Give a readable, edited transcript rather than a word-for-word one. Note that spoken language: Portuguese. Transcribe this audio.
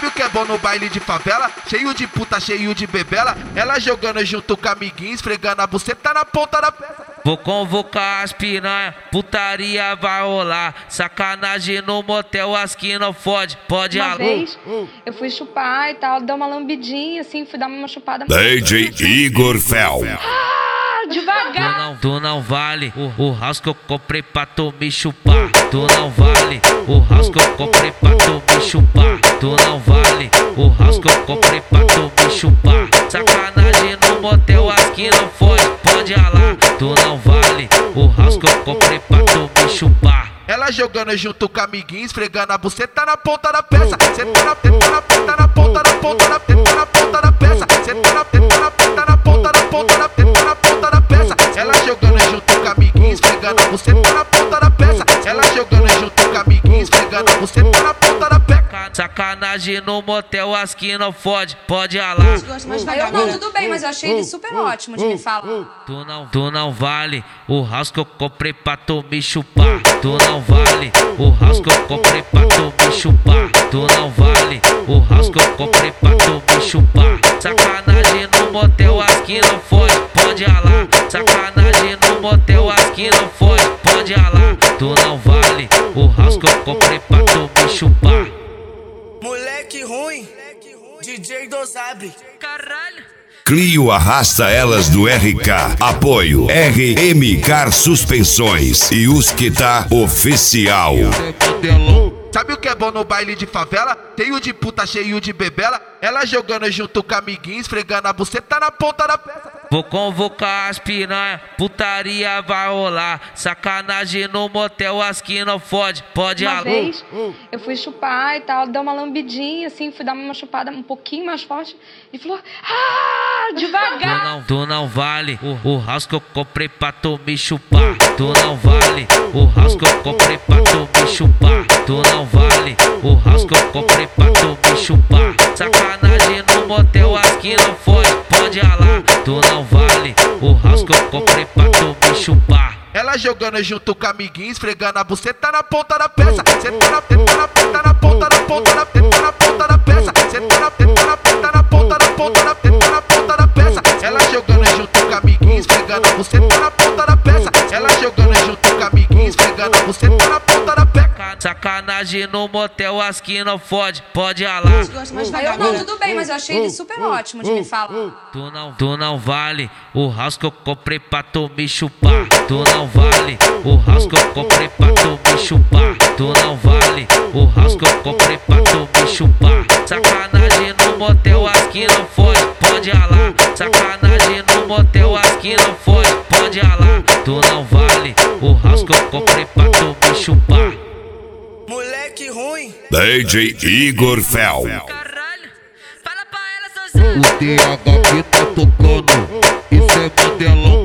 Sabe o que é bom no baile de favela? Cheio de puta, cheio de bebela. Ela jogando junto com amiguinhos, esfregando a buceta na ponta da peça. Vou convocar as piranha, putaria vai rolar. Sacanagem no motel, as que não fode, pode Uma alô. vez eu fui chupar e tal, dar uma lambidinha assim, fui dar uma chupada. DJ Igor Fel. Devagar! Tu não vale o house que eu comprei pra tu me chupar. Tu não vale o house que eu comprei pra tu me chupar. Tu não vale o house que eu comprei pra tu me chupar. Sacanagem no motel, as que não fode, pode ralar. Tu não vale o house que eu comprei pra tu me chupar. Ela jogando junto com amiguinhos, esfregando a buceta na ponta da peça. Cê tá na ponta da peça, na ponta da ponta da peça. Cê tá na ponta da peça, na ponta da peça. Ela jogando junto com amiguinhos, esfregando a buceta na ponta da peça. Ela jogando junto com amiguinhos, esfregando a buceta na ponta da peça. Sacanagem no motel, as que não fode, pode ralar. Aí eu não, tudo bem, mas eu achei ele super ótimo de me falar. Tu não vale o house que eu comprei pra tu me chupar. Tu não vale o house que eu comprei pra tu me chupar. Tu não vale o house que eu comprei pra tu me chupar. Sacanagem no motel, as que não fode, pode ralar. Sacanagem no motel, as que não fode, pode ralar. Tu não vale o house que eu comprei pra tu me chupar. Moleque ruim, DJ Dosabre. Caralho. Clio arrasta elas do RK. Apoio RM Car Suspensões e Usquita Oficial. Sabe o que é bom no baile de favela? Cheio de puta, cheio de bebela. Ela jogando junto com amiguinhos, esfregando a buceta na ponta da peça. Vou convocar as piranha, putaria vai rolar. Sacanagem no motel, as que não fode, pode Uma alô. vez eu fui chupar e tal, dar uma lambidinha assim, fui dar uma chupada um pouquinho mais forte e falou: devagar! Tu não vale o house que eu comprei pra tu me chupar. Tu não vale o house que eu comprei pra tu me chupar. Tu não vale o house que eu comprei pra tu me chupar. Sacanagem no motel, as que não fode, pode ralar. Tu não vale o house que eu comprei pra tu me chupar. Ela jogando junto com amiguinhos, esfregando a buceta na ponta da peça. Cê tá na ponta da peça, na ponta da peça. Cê tá na ponta da peça. Ela jogando junto com amiguinhos, esfregando a buceta na ponta da peça. Ela jogando junto com amiguinhos, esfregando a buceta na ponta da peça. Sacanagem no motel, as que não fode, pode ralar. Aí eu não, tudo bem, mas eu achei ele super ótimo de me falar. Tu não vale o house que eu comprei pra tu me chupar. Tu não vale o house que eu comprei pra tu me chupar. Tu não vale o house que eu comprei pra tu me chupar. Sacanagem no motel, as que não fode, pode ralar. Sacanagem no motel, as que não fode, pode ralar. Tu não vale o house que eu comprei pra tu me chupar. Moleque ruim. DJ Igor Fel. Caralho, fala pra ela, Sozão. O THP tá tocando, isso é modelão.